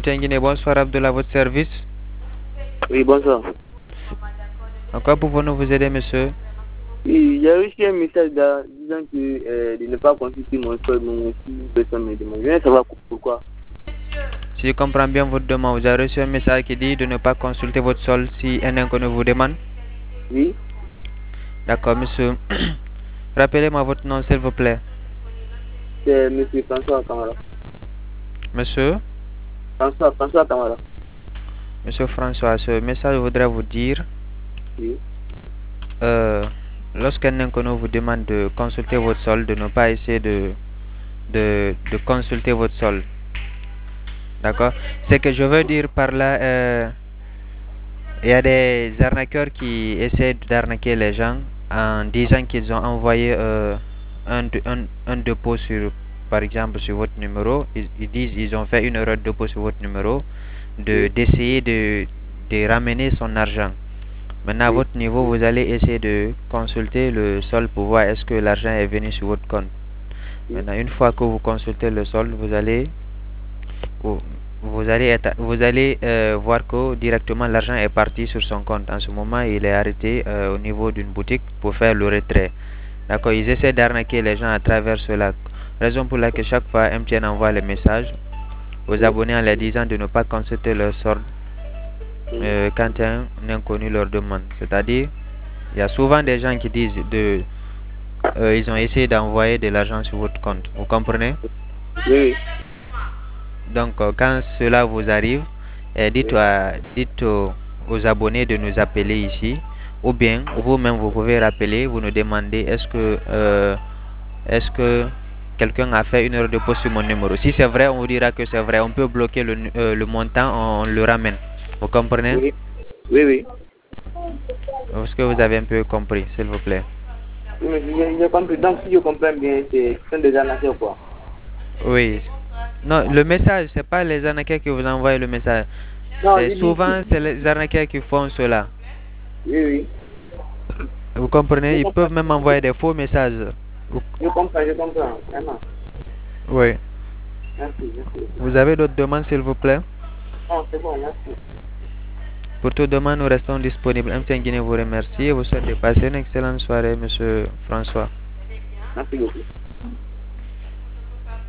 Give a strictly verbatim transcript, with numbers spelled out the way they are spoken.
M T N Guinée, bonsoir Abdullah, votre service. Oui, bonsoir. En quoi pouvons-nous vous aider, monsieur? Oui, j'ai reçu un message là, disant que euh, de ne pas consulter mon sol, mon si personne me demande. Je viens savoir pourquoi. Si je comprends bien votre demande, vous avez reçu un message qui dit de ne pas consulter votre sol si un inconnu vous demande? Oui. D'accord, monsieur. Rappelez-moi votre nom, s'il vous plaît. C'est monsieur François Kamara. Monsieur? François, François Kamara. Monsieur François, ce message voudrait vous dire, Oui. euh, lorsqu'un inconnu vous demande de consulter votre sol, de ne pas essayer de, de, de consulter votre sol. D'accord? Ce que je veux dire par là, euh, il y a des arnaqueurs qui essaient d'arnaquer les gens en disant qu'ils ont envoyé euh, un, un, un dépôt sur, par exemple, sur votre numéro. Ils, ils disent ils ont fait une erreur de dépôt sur votre numéro, de d'essayer de, de ramener son argent. Maintenant, à Oui. votre niveau, vous allez essayer de consulter le solde pour voir est-ce que l'argent est venu sur votre compte. Oui. Maintenant, une fois que vous consultez le solde, vous allez vous, vous allez être, vous allez euh, voir que directement l'argent est parti sur son compte. En ce moment, il est arrêté euh, au niveau d'une boutique pour faire le retrait. D'accord, ils essaient d'arnaquer les gens à travers cela. Raison pour laquelle chaque fois M T N envoie les messages aux Oui. abonnés en leur disant de ne pas consulter leur solde euh, quand un inconnu leur demande. C'est-à-dire, il y a souvent des gens qui disent de euh, ils ont essayé d'envoyer de l'argent sur votre compte. Vous comprenez? Oui. Donc, euh, quand cela vous arrive, eh, dites, Oui. à, dites aux, aux abonnés de nous appeler ici, ou bien vous-même vous pouvez rappeler, vous nous demandez est-ce que euh, est-ce que quelqu'un a fait une erreur de poste sur mon numéro. Si c'est vrai, on vous dira que c'est vrai. On peut bloquer le, euh, le montant, on, on le ramène. Vous comprenez? Oui. Oui. Oui. Est-ce que vous avez un peu compris, s'il vous plaît? Oui, mais j'ai j'ai compris. Donc, si je comprends bien, c'est un des arnaqueurs quoi. Oui. Non, le message, c'est pas les arnaqueurs qui vous envoient le message. Non, C'est j'ai dit. souvent c'est les arnaqueurs qui font cela. Oui, oui. Vous Je comprenez? Ils comprends. peuvent même envoyer des faux messages. Vous- Je comprends, je comprends. Vraiment. Oui. Merci, merci. Vous avez d'autres demandes, s'il vous plaît? Non, c'est bon, merci. Pour toute demande, nous restons disponibles. M T N Guinée vous remercie et vous souhaite de passer une excellente soirée, monsieur François. Merci beaucoup.